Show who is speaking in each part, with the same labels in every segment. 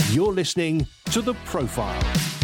Speaker 1: You're listening to The Profile.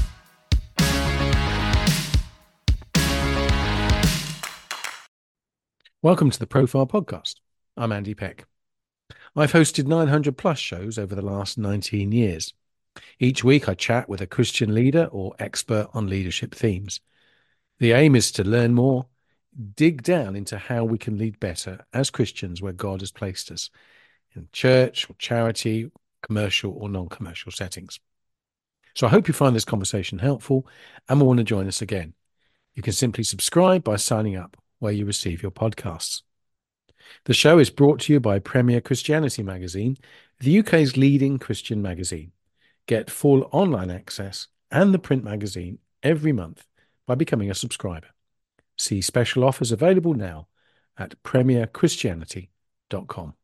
Speaker 2: Welcome to The Profile Podcast. I'm Andy Peck. I've hosted 900 plus shows over the last 19 years. Each week I chat with a Christian leader or expert on leadership themes. The aim is to learn more, dig down into how we can lead better as Christians where God has placed us, in church or charity, commercial or non-commercial settings. So I hope you find this conversation helpful and will want to join us again. You can simply subscribe by signing up where you receive your podcasts. The show is brought to you by Premier Christianity Magazine, the UK's leading Christian magazine. Get full online access and the print magazine every month by becoming a subscriber. See special offers available now at premierchristianity.com.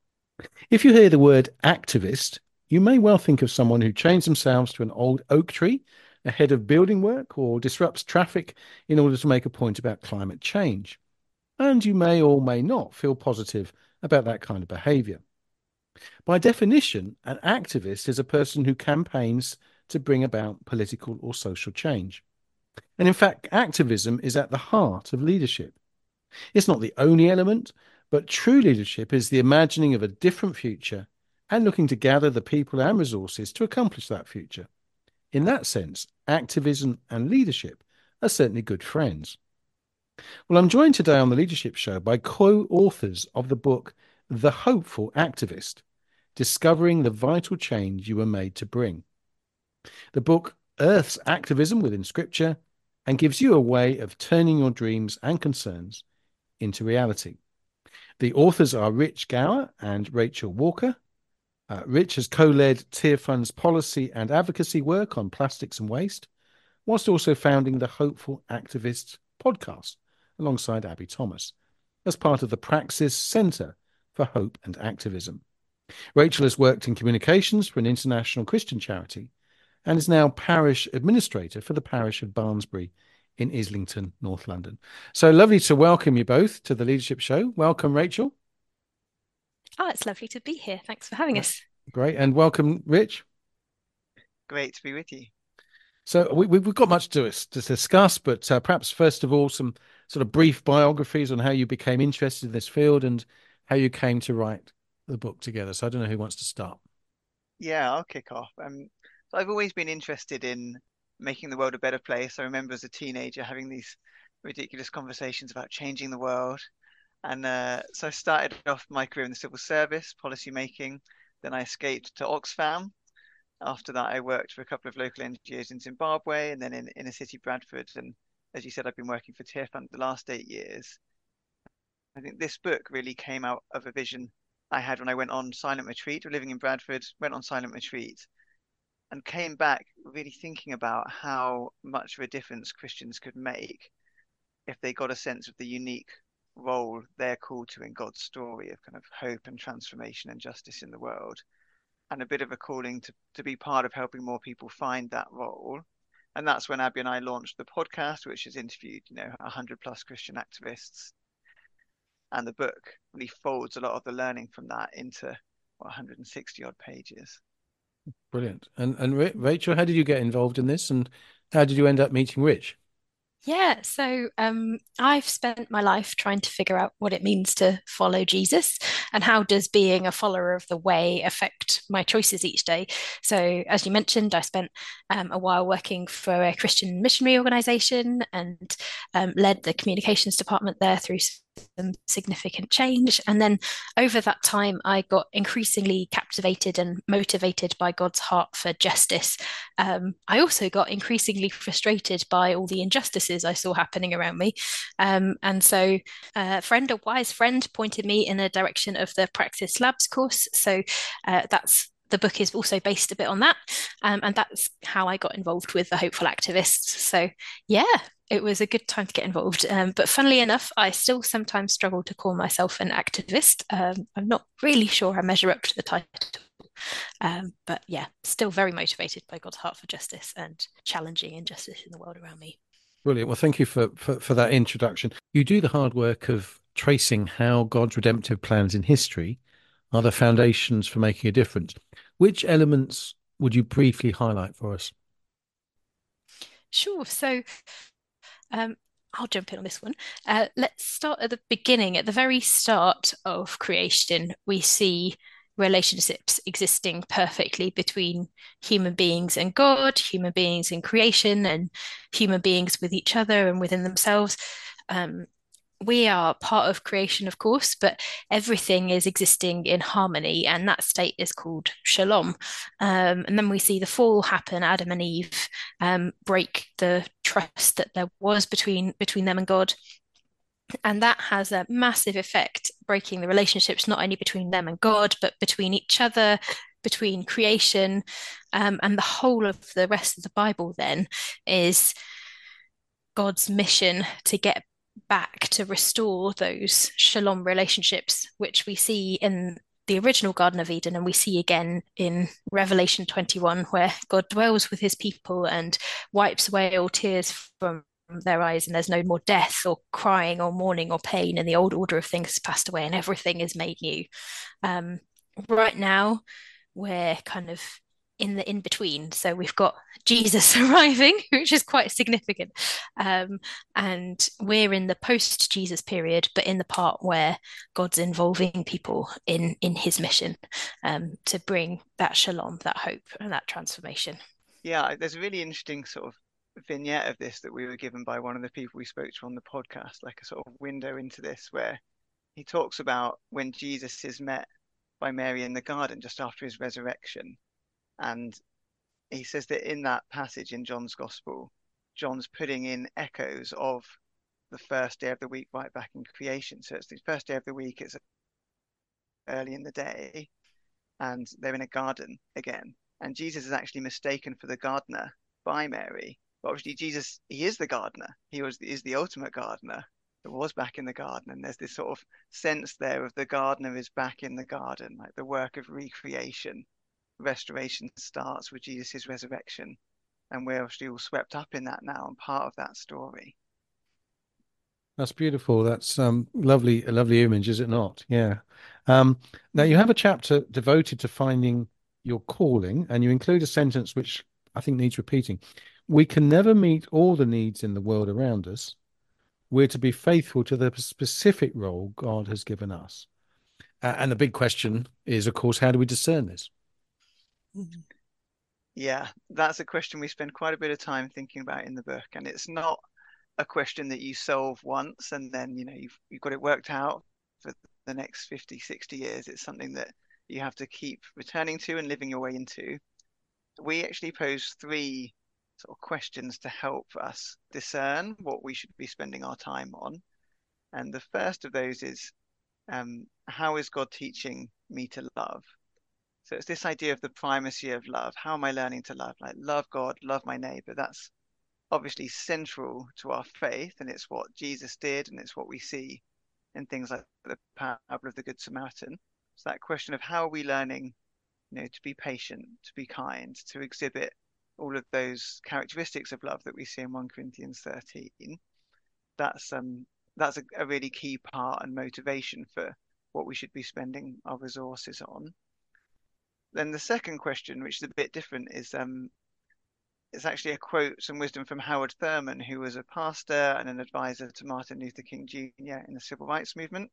Speaker 2: If you hear the word activist, you may well think of someone who chains themselves to an old oak tree ahead of building work or disrupts traffic in order to make a point about climate change. And you may or may not feel positive about that kind of behaviour. By definition, an activist is a person who campaigns to bring about political or social change. And in fact, activism is at the heart of leadership. It's not the only element, but true leadership is the imagining of a different future and looking to gather the people and resources to accomplish that future. In that sense, activism and leadership are certainly good friends. Well, I'm joined today on the Leadership Show by co-authors of the book, The Hopeful Activist, Discovering the Vital Change You Were Made to Bring. The book earths activism within Scripture and gives you a way of turning your dreams and concerns into reality. The authors are Rich Gower and Rachel Walker. Rich has co-led Tearfund's policy and advocacy work on plastics and waste, whilst also founding the Hopeful Activists podcast alongside Abby Thomas as part of the Praxis Centre for Hope and Activism. Rachel has worked in communications for an international Christian charity and is now parish administrator for the parish of Barnsbury in Islington, North London. So lovely to welcome you both to the Leadership Show. Welcome, Rachel.
Speaker 3: Oh, it's lovely to be here. Thanks for having us.
Speaker 2: Great. And welcome, Rich.
Speaker 4: Great to be with you.
Speaker 2: So we've got much to discuss, but perhaps first of all, some sort of brief biographies on how you became interested in this field and how you came to write the book together. So I don't know who wants to start.
Speaker 4: Yeah, I'll kick off. So I've always been interested in making the world a better place. I remember as a teenager having these ridiculous conversations about changing the world. And so I started off my career in the civil service, policy making. Then I escaped to Oxfam. After that, I worked for a couple of local NGOs in Zimbabwe and then in inner city Bradford. And as you said, I've been working for Tearfund the last 8 years. I think this book really came out of a vision I had when I went on silent retreat. Living in Bradford, went on silent retreat and came back really thinking about how much of a difference Christians could make if they got a sense of the unique role they're called to in God's story of kind of hope and transformation and justice in the world. And a bit of a calling to be part of helping more people find that role. And that's when Abby and I launched the podcast, which has interviewed, 100 plus Christian activists. And the book really folds a lot of the learning from that into 160 odd pages.
Speaker 2: Brilliant. And Rachel, how did you get involved in this and how did you end up meeting Rich?
Speaker 3: Yeah, so I've spent my life trying to figure out what it means to follow Jesus and how does being a follower of the way affect my choices each day. So as you mentioned, I spent a while working for a Christian missionary organization and led the communications department there through some significant change. And then over that time, I got increasingly captivated and motivated by God's heart for justice. I also got increasingly frustrated by all the injustices I saw happening around me. And so a wise friend pointed me in the direction of the Praxis Labs course. So the book is also based a bit on that. And that's how I got involved with the Hopeful Activists. So yeah, it was a good time to get involved. But funnily enough, I still sometimes struggle to call myself an activist. I'm not really sure I measure up to the title. But yeah, still very motivated by God's heart for justice and challenging injustice in the world around me.
Speaker 2: Brilliant. Well, thank you for that introduction. You do the hard work of tracing how God's redemptive plans in history are the foundations for making a difference. Which elements would you briefly highlight for us?
Speaker 3: Sure. So I'll jump in on this one. Let's start at the beginning. At the very start of creation, we see relationships existing perfectly between human beings and God, human beings in creation, and human beings with each other and within themselves. Um, we are part of creation, of course, but everything is existing in harmony, and that state is called shalom. And then we see the fall happen. Adam and Eve break the trust that there was between them and God, and that has a massive effect, breaking the relationships not only between them and God, but between each other, between creation, and the whole of the rest of the Bible. Then is God's mission to get back to restore those shalom relationships, which we see in the original Garden of Eden, and we see again in Revelation 21, where God dwells with his people and wipes away all tears from their eyes, and there's no more death or crying or mourning or pain, and the old order of things has passed away and everything is made new. Right now, we're kind of in the in between. So we've got Jesus arriving, which is quite significant. And we're in the post Jesus period, but in the part where God's involving people in his mission to bring that shalom, that hope, and that transformation.
Speaker 4: Yeah, there's a really interesting sort of vignette of this that we were given by one of the people we spoke to on the podcast, like a sort of window into this, where he talks about when Jesus is met by Mary in the garden just after his resurrection. And he says that in that passage in John's Gospel, John's putting in echoes of the first day of the week right back in creation. So it's the first day of the week, it's early in the day, and they're in a garden again. And Jesus is actually mistaken for the gardener by Mary. But obviously, Jesus, he is the gardener. Is the ultimate gardener that was back in the garden. And there's this sort of sense there of the gardener is back in the garden, like the work of recreation. Restoration starts with Jesus' resurrection, and we're obviously all swept up in that now and part of that story.
Speaker 2: That's beautiful. That's lovely, a lovely image, is it not? Yeah. Now you have a chapter devoted to finding your calling, and you include a sentence which I think needs repeating. We can never meet all the needs in the world around us. We're to be faithful to the specific role God has given us. And the big question is, of course, how do we discern this?
Speaker 4: Yeah, that's a question we spend quite a bit of time thinking about in the book, and it's not a question that you solve once and then you've got it worked out for the next 50, 60 years. It's something that you have to keep returning to and living your way into. We actually pose three sort of questions to help us discern what we should be spending our time on. And the first of those is, how is God teaching me to love? So it's this idea of the primacy of love. How am I learning to love? Like, love God, love my neighbor. That's obviously central to our faith, and it's what Jesus did, and it's what we see in things like the parable of the Good Samaritan. So that question of how are we learning, to be patient, to be kind, to exhibit all of those characteristics of love that we see in 1 Corinthians 13. That's a really key part and motivation for what we should be spending our resources on. Then the second question, which is a bit different, is it's actually a quote, some wisdom from Howard Thurman, who was a pastor and an advisor to Martin Luther King Jr. in the civil rights movement.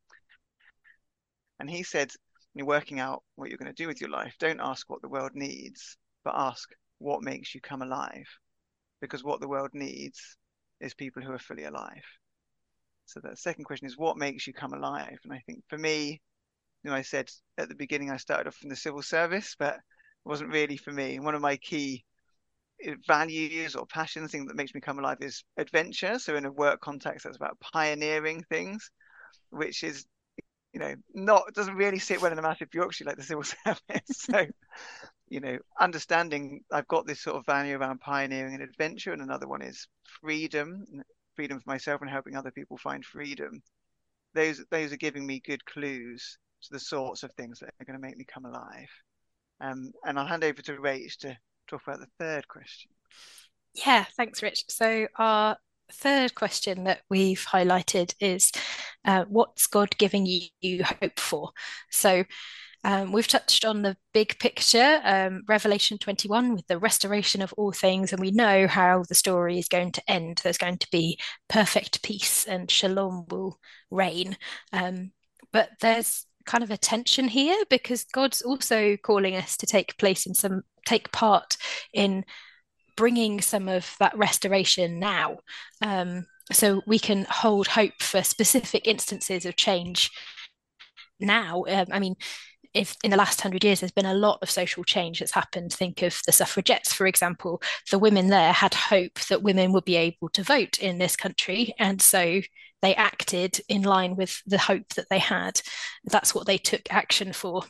Speaker 4: And he said, when you're working out what you're going to do with your life, don't ask what the world needs, but ask what makes you come alive. Because what the world needs is people who are fully alive. So the second question is, what makes you come alive? And I think for me, I said at the beginning I started off in the civil service, but it wasn't really for me. And one of my key values or passions, thing that makes me come alive, is adventure. So in a work context, that's about pioneering things, which is, doesn't really sit well in a massive bureaucracy like the civil service. So, understanding I've got this sort of value around pioneering and adventure, and another one is freedom for myself and helping other people find freedom. Those are giving me good clues to the sorts of things that are going to make me come alive. And I'll hand over to Rach to talk about the third question.
Speaker 3: Yeah, thanks, Rich. So our third question that we've highlighted is, what's God giving you hope for? So We've touched on the big picture, Revelation 21, with the restoration of all things, and we know how the story is going to end. There's going to be perfect peace and shalom will reign. But there's kind of a tension here because God's also calling us to take part in bringing some of that restoration now. So we can hold hope for specific instances of change now. I mean, if in the last 100 years there's been a lot of social change that's happened. Think of the suffragettes, for example. The women there had hope that women would be able to vote in this country, and so they acted in line with the hope that they had. That's what they took action for.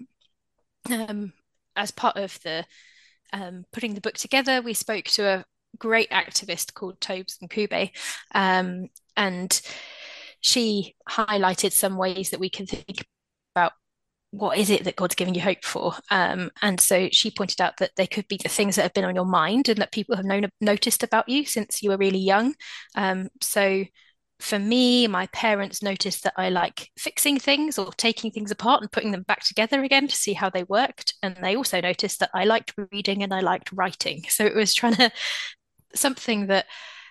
Speaker 3: As part of the putting the book together, we spoke to a great activist called Tobes Nkube, and she highlighted some ways that we can think about what is it that God's giving you hope for. And so she pointed out that they could be the things that have been on your mind and that people have noticed about you since you were really young. So for me, my parents noticed that I like fixing things or taking things apart and putting them back together again to see how they worked. And they also noticed that I liked reading and I liked writing. So it was trying to something that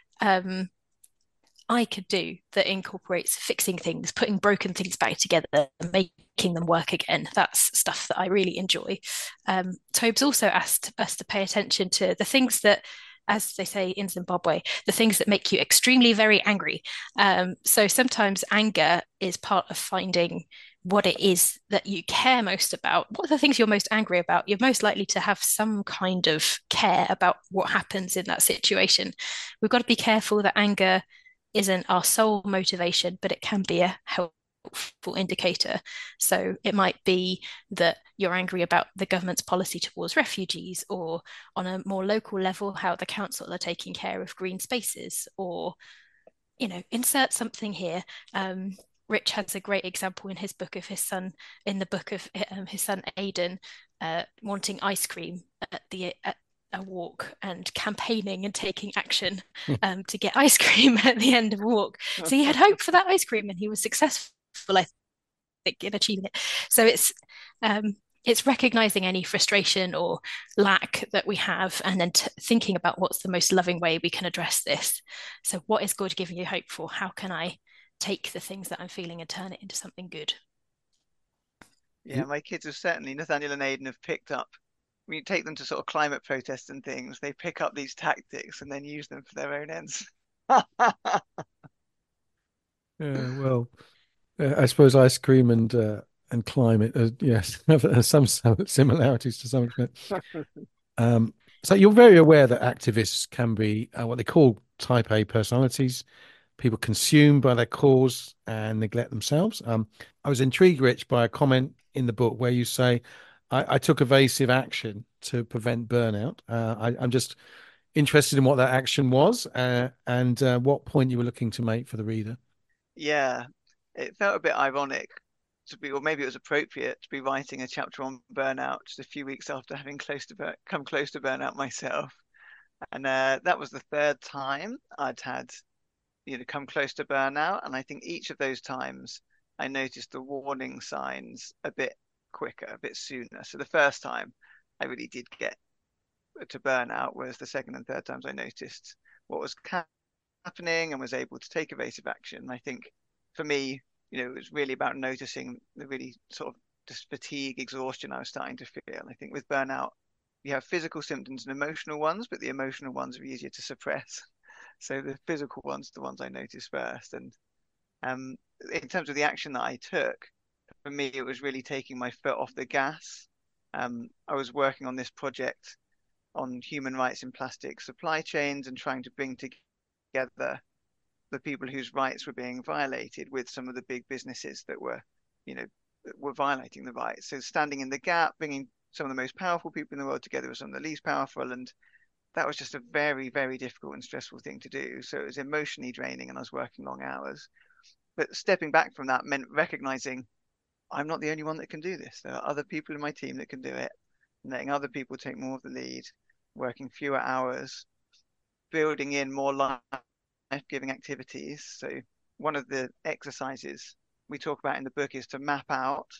Speaker 3: I could do that incorporates fixing things, putting broken things back together, and making them work again. That's stuff that I really enjoy. Tobes also asked us to pay attention to the things that, as they say in Zimbabwe, the things that make you extremely very angry. So sometimes anger is part of finding what it is that you care most about. What are the things you're most angry about? You're most likely to have some kind of care about what happens in that situation. We've got to be careful that anger isn't our sole motivation, but it can be a helpful indicator. So it might be that you're angry about the government's policy towards refugees, or on a more local level, how the council are taking care of green spaces, or, insert something here. Rich has a great example in his book of his son, in the book of his son Aidan, wanting ice cream at a walk and campaigning and taking action to get ice cream at the end of a walk. So he had hope for that ice cream and he was successful, I think, in achieving it. So it's recognizing any frustration or lack that we have and then thinking about what's the most loving way we can address this. So what is God giving you hope for? How can I take the things that I'm feeling and turn it into something good?
Speaker 4: Yeah, my kids have certainly, Nathaniel and Aidan have picked up, when you take them to sort of climate protests and things, they pick up these tactics and then use them for their own ends.
Speaker 2: Well, I suppose ice cream and climate, yes, have some similarities to some extent. So you're very aware that activists can be what they call type A personalities. People consumed by their cause and neglect themselves. I was intrigued, Rich, by a comment in the book where you say, I took evasive action to prevent burnout. I'm just interested in what that action was and what point you were looking to make for the reader.
Speaker 4: Yeah, it felt a bit ironic to be, or maybe it was appropriate to be writing a chapter on burnout just a few weeks after having come close to burnout myself. And that was the third time I'd had, come close to burnout. And I think each of those times I noticed the warning signs a bit quicker, a bit sooner. So the first time I really did get to burnout was the second and third times I noticed what was happening and was able to take evasive action. I think for me, it was really about noticing the really sort of just fatigue, exhaustion I was starting to feel. I think with burnout, you have physical symptoms and emotional ones, but the emotional ones are easier to suppress. So the physical ones, the ones I noticed first. And in terms of the action that I took, for me, it was really taking my foot off the gas. I was working on this project on human rights in plastic supply chains and trying to bring together the people whose rights were being violated with some of the big businesses that were violating the rights. So standing in the gap, bringing some of the most powerful people in the world together with some of the least powerful. And that was just a very, very difficult and stressful thing to do. So it was emotionally draining and I was working long hours. But stepping back from that meant recognizing I'm not the only one that can do this. There are other people in my team that can do it, and letting other people take more of the lead, working fewer hours, building in more life-giving activities. So one of the exercises we talk about in the book is to map out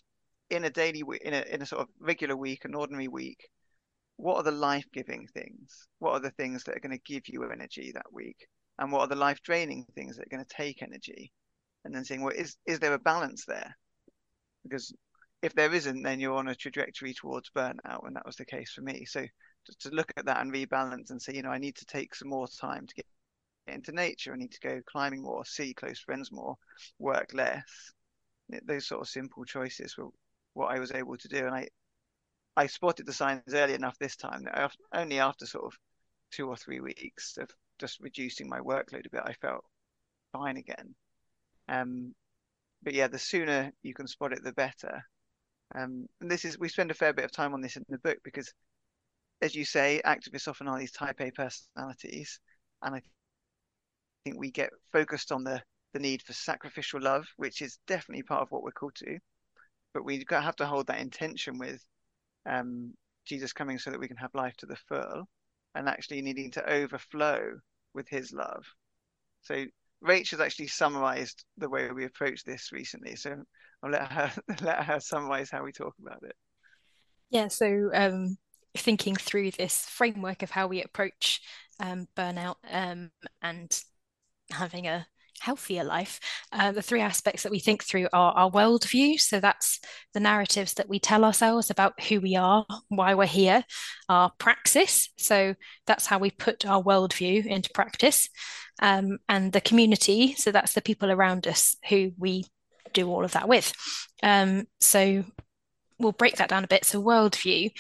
Speaker 4: in a daily week, in a sort of regular week, an ordinary week, what are the life-giving things? What are the things that are going to give you energy that week? And what are the life-draining things that are going to take energy? And then saying, well, is there a balance there? Because if there isn't, then you're on a trajectory towards burnout, and that was the case for me. So just to look at that and rebalance and say, I need to take some more time to get into nature. I need to go climbing more, see close friends more, work less. Those sort of simple choices were what I was able to do. And I spotted the signs early enough this time that only after sort of 2 or 3 weeks of just reducing my workload a bit, I felt fine again. But yeah, the sooner you can spot it, the better. And we spend a fair bit of time on this in the book because, as you say, activists often are these type A personalities, and I think we get focused on the need for sacrificial love, which is definitely part of what we're called to, but we have to hold that intention with Jesus coming so that we can have life to the full, and actually needing to overflow with his love. So Rachel's actually summarized the way we approach this recently, so I'll let her summarize how we talk about it.
Speaker 3: Yeah, so thinking through this framework of how we approach burnout and having a healthier life, the 3 aspects that we think through are our worldview. So that's the narratives that we tell ourselves about who we are, why we're here. Our praxis, so that's how we put our worldview into practice. And the community, so that's the people around us who we do all of that with. So we'll break that down a bit. So worldview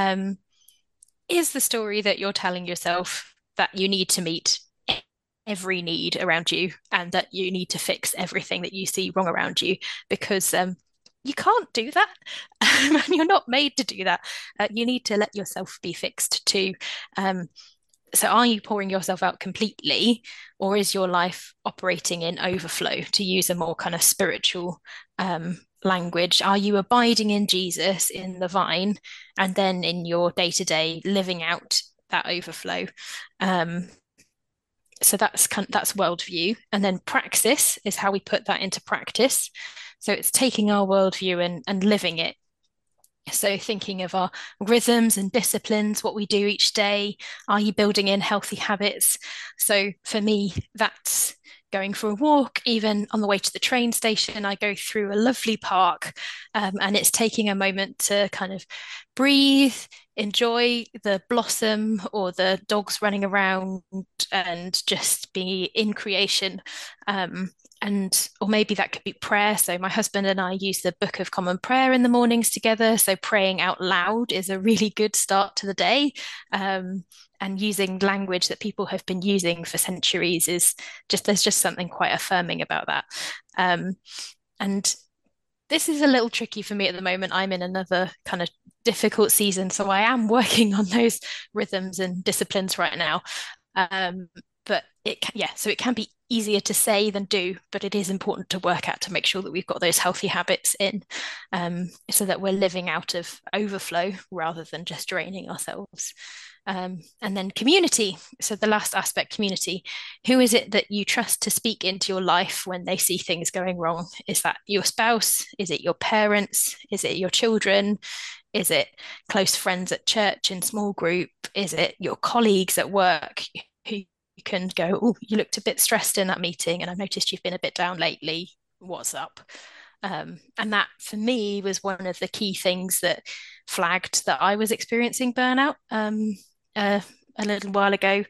Speaker 3: is the story that you're telling yourself that you need to meet every need around you and that you need to fix everything that you see wrong around you, because you can't do that. And you're not made to do that. You need to let yourself be fixed too. So are you pouring yourself out completely, or is your life operating in overflow, to use a more kind of spiritual language? Are you abiding in Jesus, in the vine, and then in your day-to-day living out that overflow? So that's worldview. And then praxis is how we put that into practice. So it's taking our worldview and living it. So thinking of our rhythms and disciplines, what we do each day. Are you building in healthy habits? So for me, that's going for a walk. Even on the way to the train station, I go through a lovely park, and it's taking a moment to kind of breathe, enjoy the blossom or the dogs running around, and just be in creation. Or maybe that could be prayer. So my husband and I use the Book of Common Prayer in the mornings together. So praying out loud is a really good start to the day. And using language that people have been using for centuries there's just something quite affirming about that. And this is a little tricky for me at the moment. I'm in another kind of difficult season, so I am working on those rhythms and disciplines right now. But it can be easier to say than do, but it is important to work at to make sure that we've got those healthy habits in, so that we're living out of overflow rather than just draining ourselves. And then community. So the last aspect, community. Who is it that you trust to speak into your life when they see things going wrong? Is that your spouse? Is it your parents? Is it your children? Is it close friends at church in small group? Is it your colleagues at work who you can go, oh, you looked a bit stressed in that meeting and I've noticed you've been a bit down lately. What's up? And that for me was one of the key things that flagged that I was experiencing burnout a little while ago.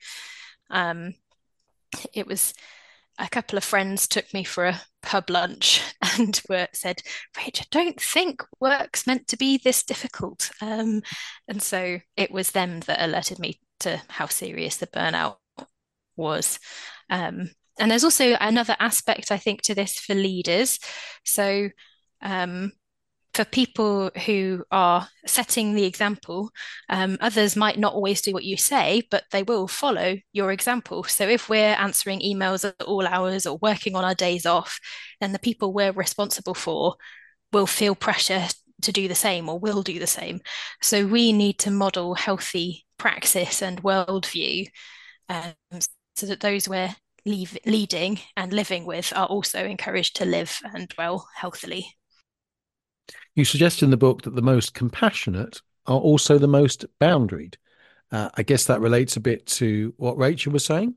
Speaker 3: It was a couple of friends took me for a pub lunch and said, Rach, I don't think work's meant to be this difficult. And so it was them that alerted me to how serious the burnout was. And there's also another aspect, I think, to this for leaders. So for people who are setting the example, others might not always do what you say, but they will follow your example. So if we're answering emails at all hours or working on our days off, then the people we're responsible for will feel pressure to do the same or will do the same. So we need to model healthy praxis and worldview, so that those we're leading and living with are also encouraged to live and dwell healthily.
Speaker 2: You suggest in the book that the most compassionate are also the most boundaried. I guess that relates a bit to what Rachel was saying.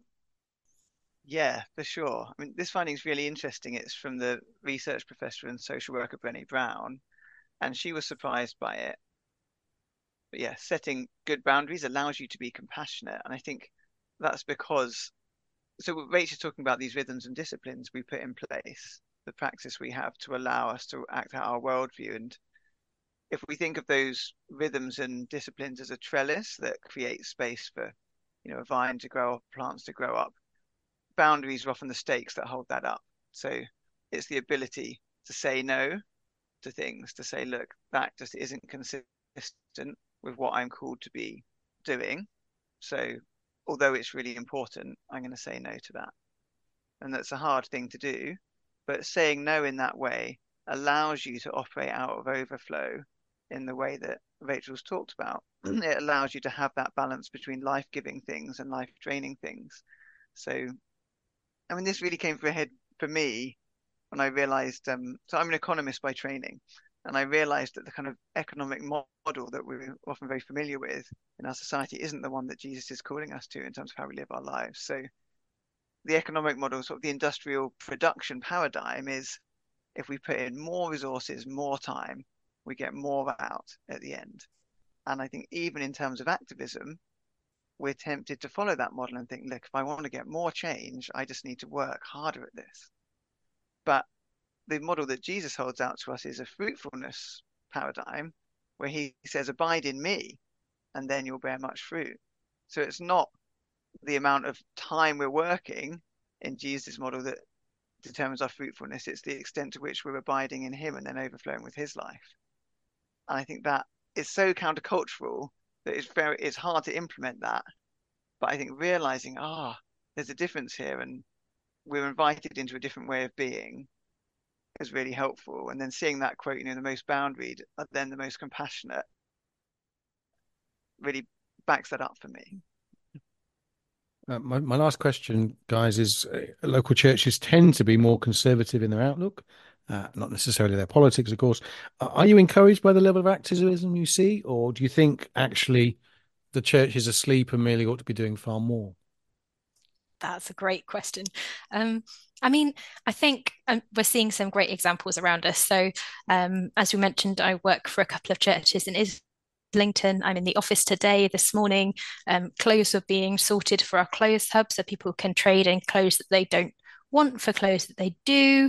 Speaker 4: Yeah, for sure. I mean, this finding is really interesting. It's from the research professor and social worker Brené Brown, and she was surprised by it. But yeah, setting good boundaries allows you to be compassionate. And I think that's because, so Rachel's talking about these rhythms and disciplines we put in place, the practice we have to allow us to act out our worldview. And if we think of those rhythms and disciplines as a trellis that creates space for, a vine to grow up, plants to grow up, boundaries are often the stakes that hold that up. So it's the ability to say no to things, to say, look, that just isn't consistent with what I'm called to be doing. So although it's really important, I'm going to say no to that. And that's a hard thing to do, but saying no in that way allows you to operate out of overflow in the way that Rachel's talked about. It allows you to have that balance between life-giving things and life-draining things. So, I mean, this really came to a head for me when I realized, so I'm an economist by training, and I realized that the kind of economic model that we're often very familiar with in our society isn't the one that Jesus is calling us to in terms of how we live our lives. So the economic model, sort of the industrial production paradigm, is if we put in more resources, more time, we get more out at the end. And I think even in terms of activism, we're tempted to follow that model and think, look, if I want to get more change, I just need to work harder at this. But the model that Jesus holds out to us is a fruitfulness paradigm where he says, abide in me, and then you'll bear much fruit. So it's not the amount of time we're working in Jesus' model that determines our fruitfulness. It's the extent to which we're abiding in him and then overflowing with his life. And I think that is so countercultural that it's hard to implement that. But I think realizing, there's a difference here and we're invited into a different way of being is really helpful. And then seeing that quote, the most boundaried are then the most compassionate, really backs that up for me.
Speaker 2: My last question, guys, is local churches tend to be more conservative in their outlook, not necessarily their politics, of course. Are you encouraged by the level of activism you see, or do you think actually the church is asleep and merely ought to be doing far more?
Speaker 3: That's a great question. I mean, I think we're seeing some great examples around us. So, as we mentioned, I work for a couple of churches in Islington. I'm in the office today, this morning. Clothes are being sorted for our clothes hub so people can trade in clothes that they don't want for clothes that they do.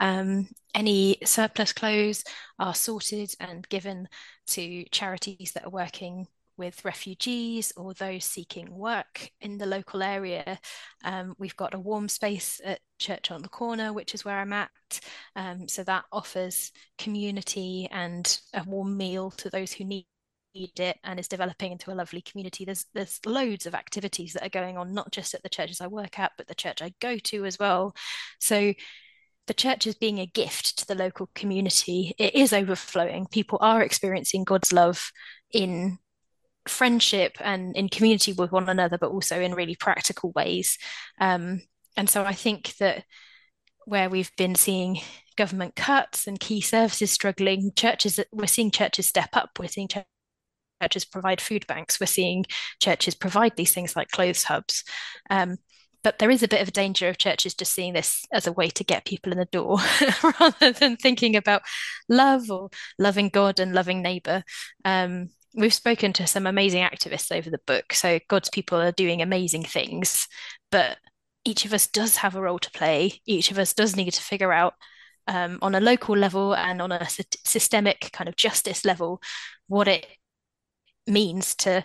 Speaker 3: Any surplus clothes are sorted and given to charities that are working with refugees or those seeking work in the local area. We've got a warm space at Church on the Corner, which is where I'm at. So that offers community and a warm meal to those who need it and is developing into a lovely community. There's loads of activities that are going on, not just at the churches I work at, but the church I go to as well. So the church is being a gift to the local community. It is overflowing. People are experiencing God's love in friendship and in community with one another, but also in really practical ways. And so I think that where we've been seeing government cuts and key services struggling, we're seeing churches step up. We're seeing churches provide food banks. We're seeing churches provide these things like clothes hubs. But there is a bit of a danger of churches just seeing this as a way to get people in the door rather than thinking about love or loving God and loving neighbor. We've spoken to some amazing activists over the book. So God's people are doing amazing things, but each of us does have a role to play. Each of us does need to figure out on a local level and on a systemic kind of justice level what it means to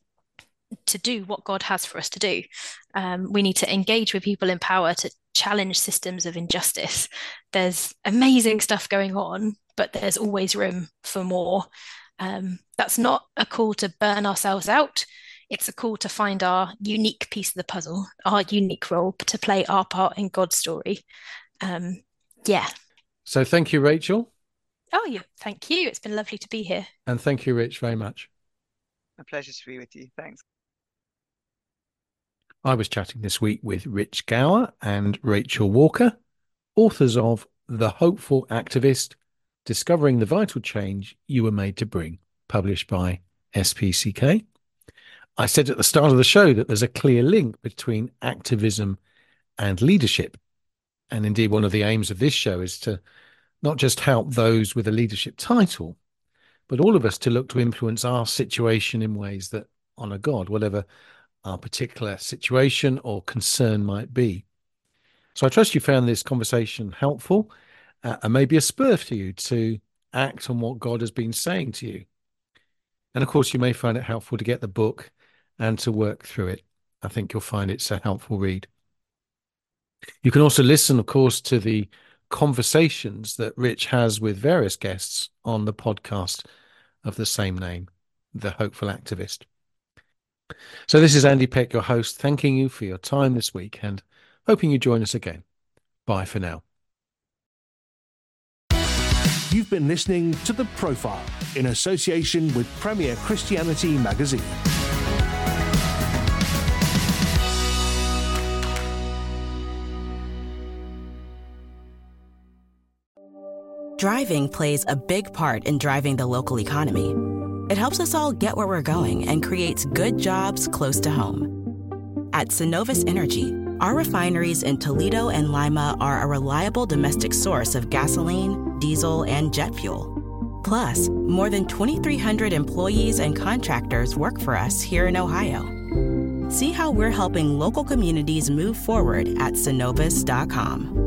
Speaker 3: do what God has for us to do. We need to engage with people in power to challenge systems of injustice. There's amazing stuff going on, but there's always room for more. That's not a call to burn ourselves out. It's a call to find our unique piece of the puzzle, our unique role to play our part in God's story. Yeah.
Speaker 2: So thank you, Rachel.
Speaker 3: Oh, yeah. Thank you. It's been lovely to be here.
Speaker 2: And thank you, Rich, very much.
Speaker 4: A pleasure to be with you. Thanks.
Speaker 2: I was chatting this week with Rich Gower and Rachel Walker, authors of The Hopeful Activist Discovering the Vital Change You Were Made to Bring, published by SPCK. I said at the start of the show that there's a clear link between activism and leadership. And indeed, one of the aims of this show is to not just help those with a leadership title, but all of us to look to influence our situation in ways that honour God, whatever our particular situation or concern might be. So I trust you found this conversation helpful and maybe a spur for you to act on what God has been saying to you. And of course, you may find it helpful to get the book and to work through it. I think you'll find it's a helpful read. You can also listen, of course, to the conversations that Rich has with various guests on the podcast of the same name, The Hopeful Activist. So this is Andy Peck, your host, thanking you for your time this week and hoping you join us again. Bye for now.
Speaker 1: You've been listening to The Profile in association with Premier Christianity Magazine.
Speaker 5: Driving plays a big part in driving the local economy. It helps us all get where we're going and creates good jobs close to home. At Cenovus Energy, our refineries in Toledo and Lima are a reliable domestic source of gasoline, diesel, and jet fuel. Plus, more than 2,300 employees and contractors work for us here in Ohio. See how we're helping local communities move forward at Cenovus.com.